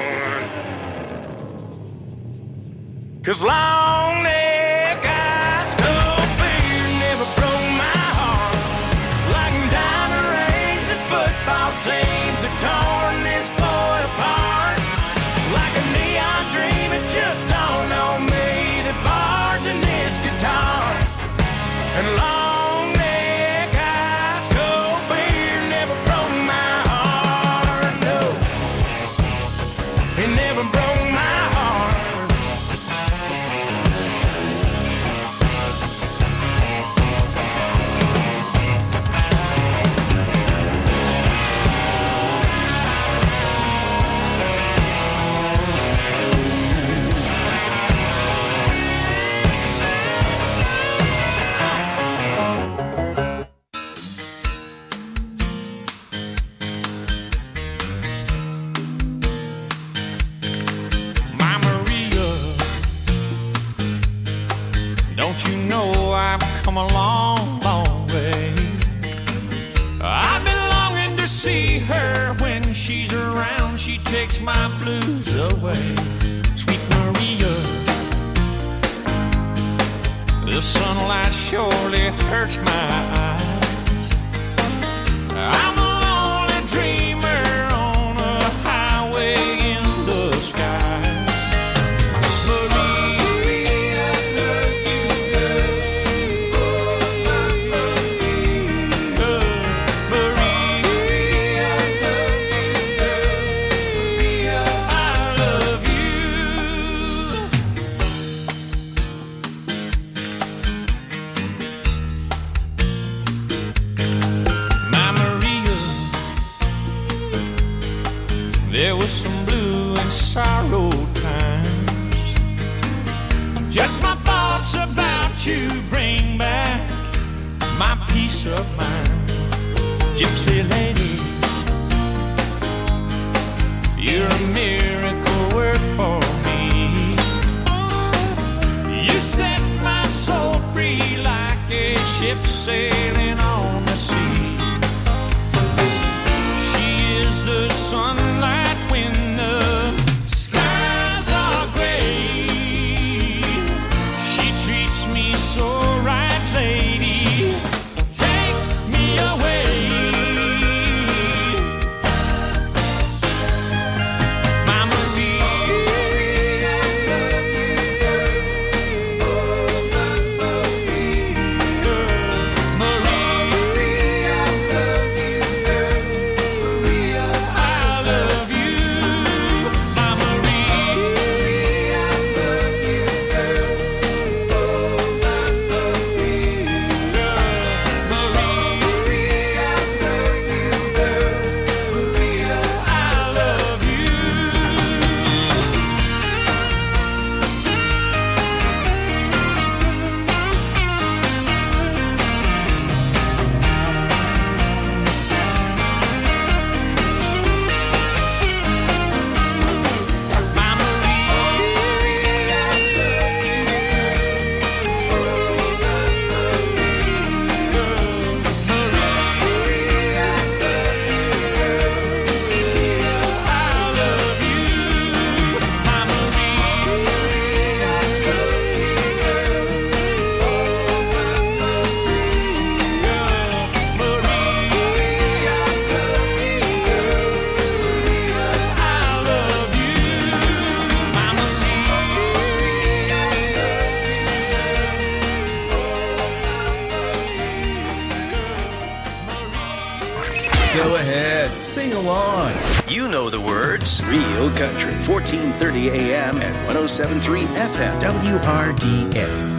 one. 'Cause long neck, ice cold beer never broke my heart. Like diamond rings and football teams have torn this boy apart. Like a neon dream, it just don't know me. The bars in this guitar and long neck, ice cold beer never broke my heart. No, it never broke my heart. My Maria, don't you know I've come a long, long way? I've been longing to see her. When she's around, she takes my blues away. Sweet Maria, the sunlight surely hurts my eyes. I'm a lonely dreamer on a highway in the sky. Maria, love you, girl. Maria, love you, girl. I love you. My Maria, there was some blue and sorrow times. Just my thoughts about you bring back my peace of mind. Gypsy lady, you're a miracle work for me. You set my soul free like a ship sailing on the sea. She is the sunlight when the skies are gray. She treats me so right, lady. Take me away. ahead, sing along. You know the words. Real Country, 1430 AM and 107.3 FM, WRDN.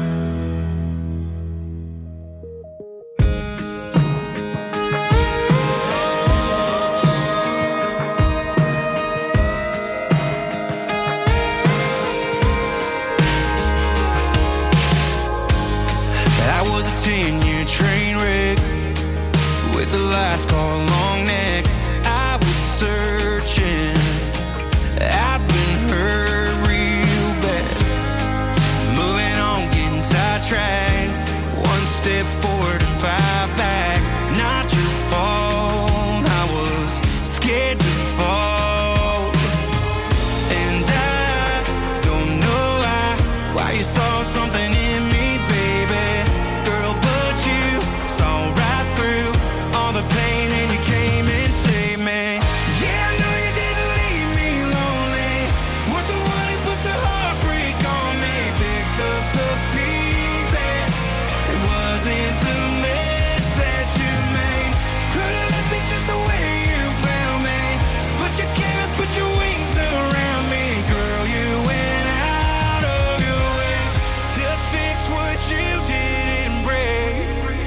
Last call, long neck. I was searching. I've been hurt real bad. Moving on, getting sidetracked. One step forward and 5 back. Not your fault. I was scared to fall. And I don't know why you saw something in me, baby. Girl, but you saw right through all the pain and you came and saved me. Yeah, I know you didn't leave me lonely. Weren't the one who put the heartbreak on me. Picked up the pieces. It wasn't the mess that you made. Could've left me just the way you found me. But you came and put your wings around me. Girl, you went out of your way to fix what you didn't break.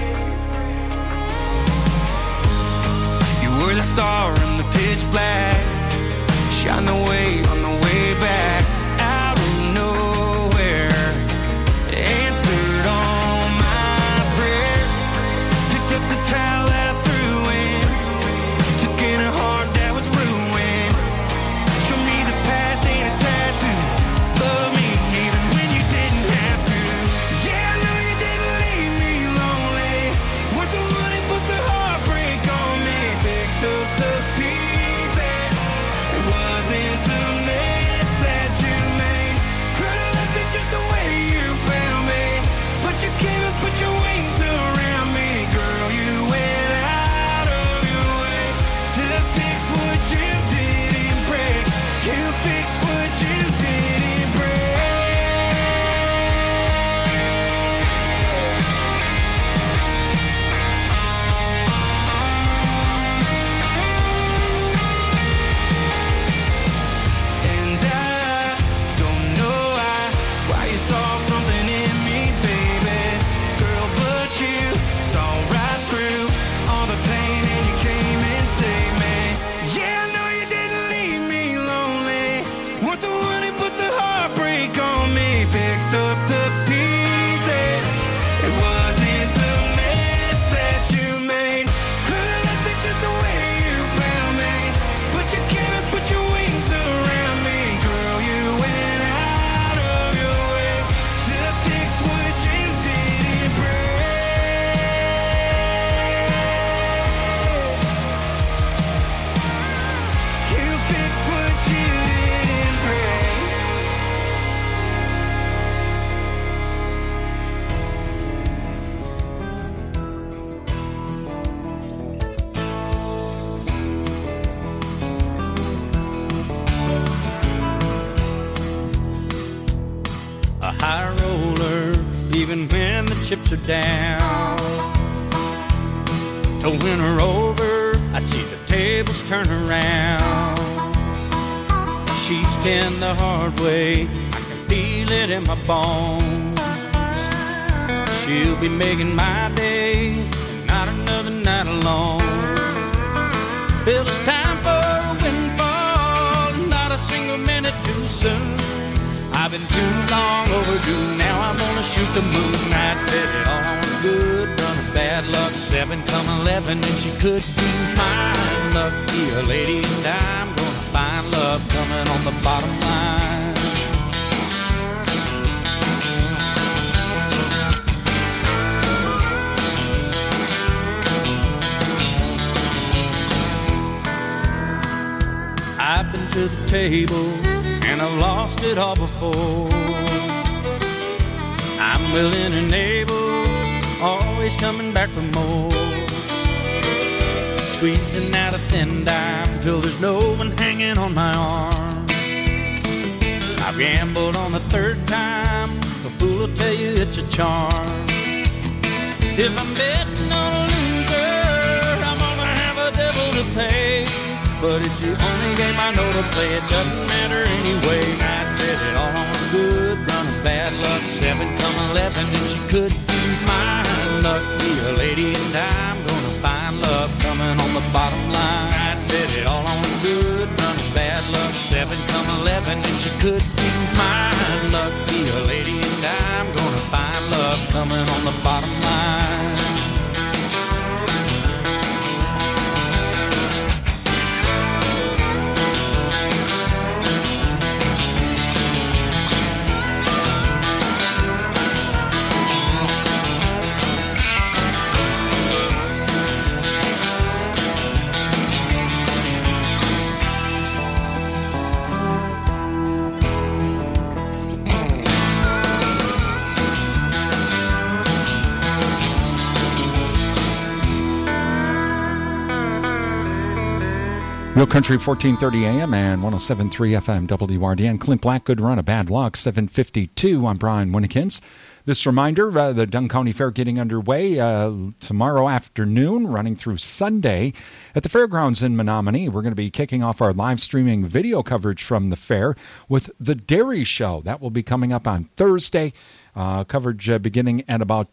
We're the star in the pitch black. Shine the way on the way back. Out of nowhere. Answered all my prayers. Picked up the towel that I threw in. Took in a heart that was ruined. Show me the past ain't a tattoo. Love me even when you didn't have to. Yeah, I know you didn't leave me lonely. Weren't the one who put the heartbreak on me. Picked up the pieces. It wasn't the mess that you made. Could've left me just the way you found me. But you came and put your wings around me. Girl, you went out of your way to fix what you didn't break. You fixed what you didn't break. And I don't know why you saw something in me, baby. Girl, but you saw right through all the pain and you came and saved me. Yeah, I know you didn't leave me lonely. Weren't the one who put the heartbreak on me. Picked up the pieces. It wasn't the mess that you made. Could've left me just the way you found me. But you came and put your wings around me. Girl, you went out of your way to fix what you didn't break. You fixed what you didn't break. A high roller, even when the chips are down. To win her over, I'd see the tables turn around. She's 10 the hard way, I can feel it in my bones. She'll be making my day, not another night alone. Well, it's time for a windfall, not a single minute too soon. I've been too long overdue, now I'm gonna shoot the moon. I bet it all on a good run of bad luck. 7 come 11 and she could be mine. Lucky a lady and I'm gonna find love coming on the bottom line. I've been to the table and I've lost it all before. I'm willing and able, always coming back for more. Squeezing out a thin dime till there's no one hanging on my arm. I've gambled on the third time, a fool will tell you it's a charm. If I'm betting on a loser, I'm gonna have a devil to pay. But if you only gave my note to play, it doesn't matter anyway. I bet it all on good, run a bad luck, 7 come 11, and she could be mine. Luck be a lady, and I'm gonna find love coming on the bottom line. I bet it all on good, run a bad luck, 7 come 11, and she could be mine. Luck be a lady, and I'm gonna find love coming on the bottom line. Real Country, 1430 AM and 107.3 FM WRDN. Clint Black, Good Run, a Bad Luck, 7:52. I'm Brian Winnekins. This reminder, the Dunn County Fair getting underway tomorrow afternoon, running through Sunday at the fairgrounds in Menominee. We're going to be kicking off our live streaming video coverage from the fair with the Dairy Show. That will be coming up on Thursday. Coverage beginning at about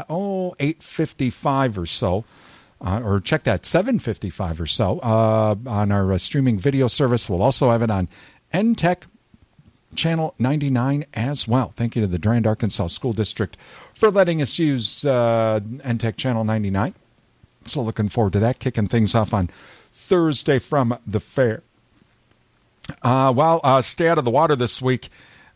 8:55 or so. Or check that, 7:55 or so on our streaming video service. We'll also have it on NTech Channel 99 as well. Thank you to the Durand, Arkansas School District for letting us use NTech Channel 99. So looking forward to that, kicking things off on Thursday from the fair. Stay out of the water this week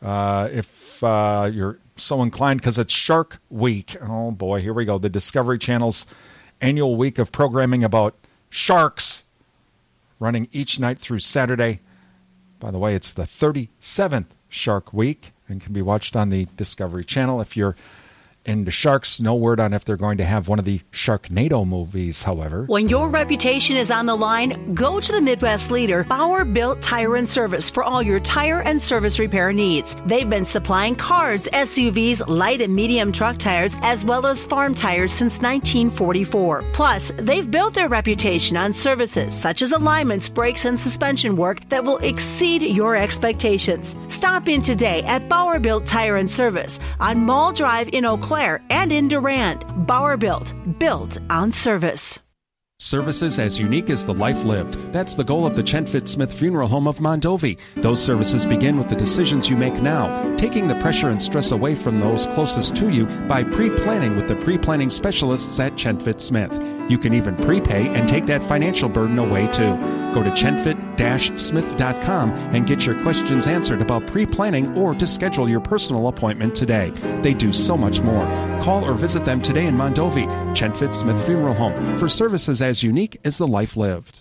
if you're so inclined, because it's Shark Week. Oh, boy, here we go. The Discovery Channel's annual week of programming about sharks, running each night through Saturday. By the way, it's the 37th Shark Week and can be watched on the Discovery Channel. If you're into sharks, no word on if they're going to have one of the Sharknado movies, however. When your reputation is on the line, go to the Midwest leader, Bauer Built Tire and Service, for all your tire and service repair needs. They've been supplying cars, SUVs, light and medium truck tires, as well as farm tires since 1944. Plus, they've built their reputation on services such as alignments, brakes, and suspension work that will exceed your expectations. Stop in today at Bauer Built Tire and Service on Mall Drive in Eau Claire and in Durand. Bauer Built on service. Services as unique as the life lived. That's the goal of the Chenfit Smith Funeral Home of Mondovi. Those services begin with the decisions you make now, taking the pressure and stress away from those closest to you by pre-planning with the pre-planning specialists at Chenfit Smith. You can even prepay and take that financial burden away too. Go to chenfit-smith.com and get your questions answered about pre-planning or to schedule your personal appointment today. They do so much more. Call or visit them today in Mondovi. Chenfit Smith Funeral Home, for services as unique as the life lived.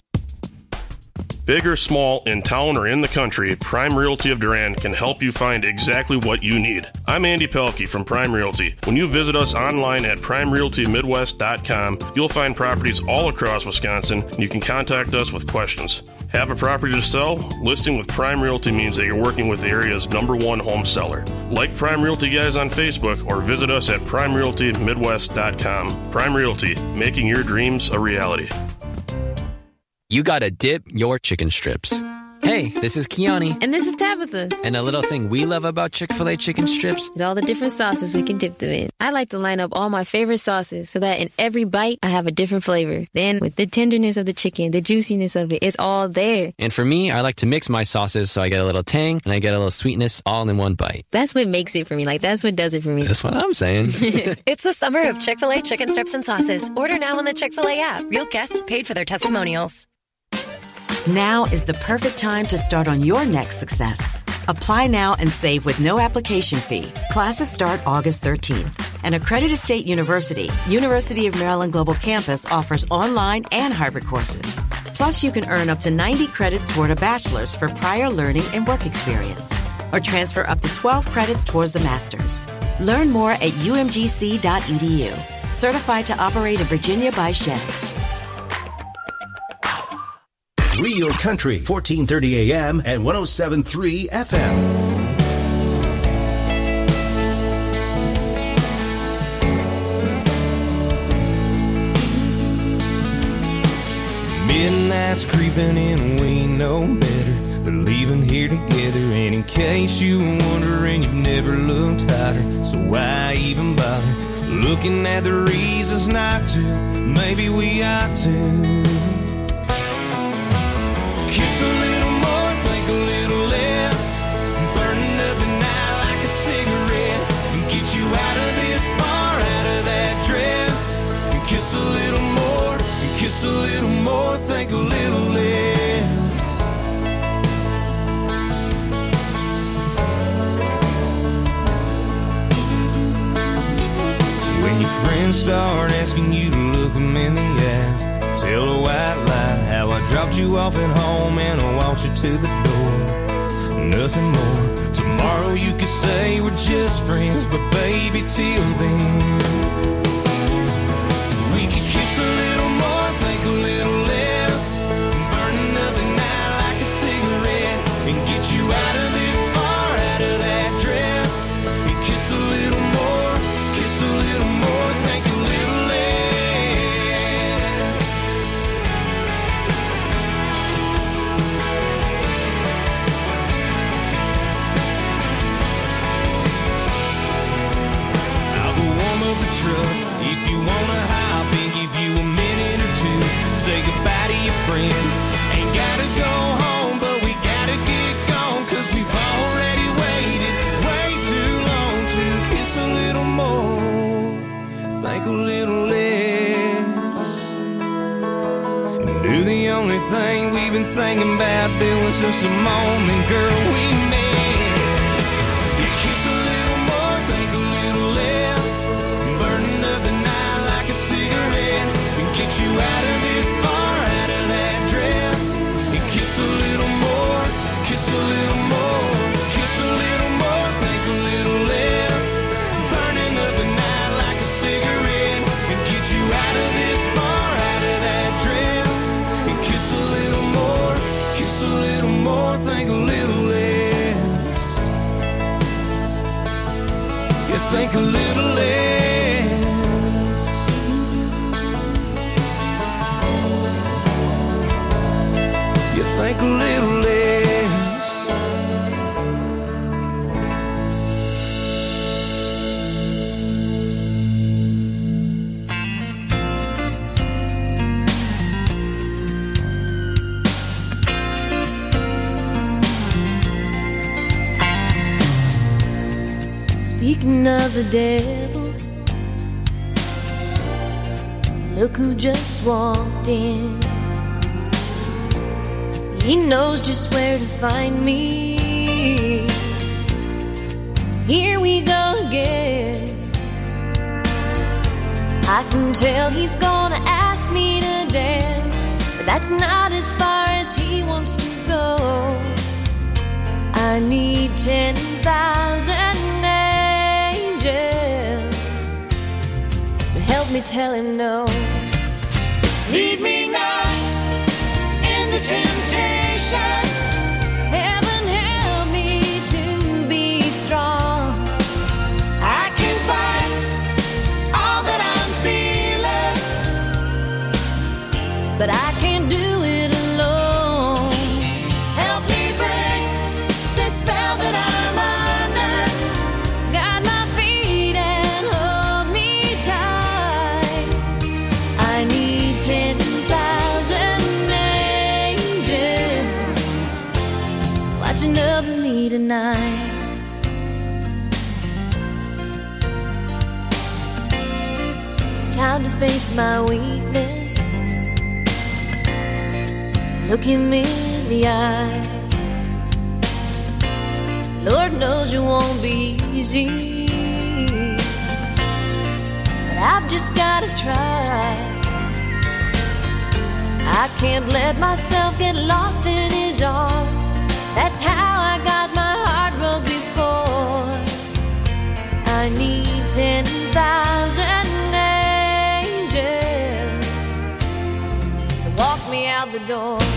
Big or small, in town or in the country, Prime Realty of Durand can help you find exactly what you need. I'm Andy Pelkey from Prime Realty. When you visit us online at primerealtymidwest.com, you'll find properties all across Wisconsin, and you can contact us with questions. Have a property to sell? Listing with Prime Realty means that you're working with the area's #1 home seller. Like Prime Realty Guys on Facebook or visit us at primerealtymidwest.com. Prime Realty, making your dreams a reality. You gotta dip your chicken strips. Hey, this is Kiani. And this is Tabitha. And a little thing we love about Chick-fil-A chicken strips is all the different sauces we can dip them in. I like to line up all my favorite sauces so that in every bite, I have a different flavor. Then with the tenderness of the chicken, the juiciness of it, it's all there. And for me, I like to mix my sauces so I get a little tang and I get a little sweetness all in one bite. That's what makes it for me. That's what does it for me. That's what I'm saying. It's the summer of Chick-fil-A chicken strips and sauces. Order now on the Chick-fil-A app. Real guests paid for their testimonials. Now is the perfect time to start on your next success. Apply now and save with no application fee. Classes start August 13th. An accredited state university, University of Maryland Global Campus, offers online and hybrid courses. Plus, you can earn up to 90 credits toward a bachelor's for prior learning and work experience, or transfer up to 12 credits towards a master's. Learn more at umgc.edu. Certified to operate in Virginia by Chevy. Real Country, 1430 AM and 107.3 FM. Midnight night's creeping in and we know better. They're leaving here together, and in case you were wondering, you've never looked hotter. So why even bother looking at the reasons not to? Maybe we ought to kiss a little more, think a little less, burning up the night like a cigarette, and get you out of this bar, out of that dress, and kiss a little more, and kiss a little more, think a little less. When your friends start asking you to look them in the eyes, tell a white lie how I dropped you off at home and I walked you to the door. Nothing more. Tomorrow you could say we're just friends, but baby, till then we could kiss a little more, think a little less, burning up the night like a cigarette, and get you out of this bar, out of that dress, and kiss a little more, kiss a little more, think a little less. I'll go warm up the truck if you wanna hop in, give you a minute or two, say goodbye to your friends. Ain't gotta go home, but we gotta get gone, 'cause we've already waited way too long to kiss a little more, think a little less, and do the only thing we've been thinking about doing since the moment, girl, we met. You kiss a little more, think a little less, burning up the night like a cigarette, and get you out of this bar, out of that dress, and kiss a little more, kiss a little more, kiss a little more, think a little less, burning up the night like a cigarette, and get you out of this bar, out of that dress, and kiss a little more, kiss a little more, think a little less. You think a little less. You think a little less. Speaking of the devil, look who just walked in. He knows just where to find me. Here we go again. I can tell he's gonna ask me to dance, but that's not as far as he wants to go. I need 10,000 angels to help me tell him no. Lead me not into temptation. Heaven help me to be strong. I can fight all that I'm feeling, but I can't do it alone. Help me break this spell that I'm under. Guide my feet and hold me tight. I need 10,000 angels watching over me tonight. It's time to face my weakness. Look him in the eye. Lord knows it won't be easy, but I've just gotta try. I can't let myself get lost in his arms. That's how I got my heart broke before. I need 10,000 angels to walk me out the door.